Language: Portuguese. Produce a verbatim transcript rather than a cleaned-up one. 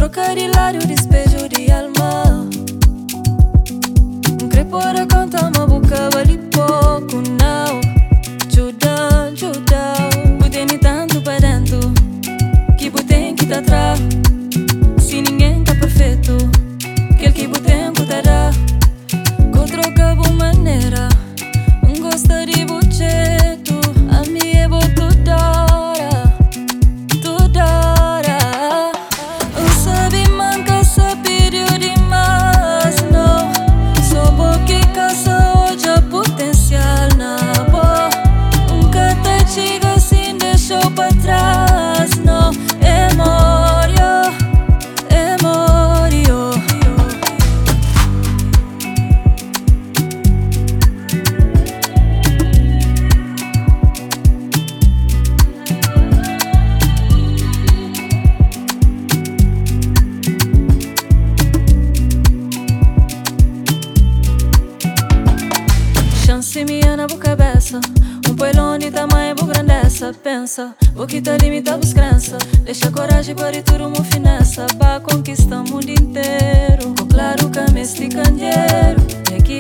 troca de lado, despejo de alma. Crepora canta uma boca vale pouco, não. Ajuda, ajuda. Botei tanto para dentro que botei que tá atrás. Se ninguém tá perfeito, aquele que botei que tá dar. Com troca boa maneira, um gosta de bocheto. A mim é boa toda hora, toda hora. Eu sabe manca, sabe demais, não. Só porque caça hoje a potencial na boa. Nunca te chega assim, deixou pra trás, não. É morio, é morio. Chance minha na boa cabeça, um poelão de tamanho boa grandeza. Pensa, vou quitar limita os crença. Deixa coragem para tudo uma finessa. Pra conquistar o mundo inteiro. Com claro que me esti candeeiro. E aqui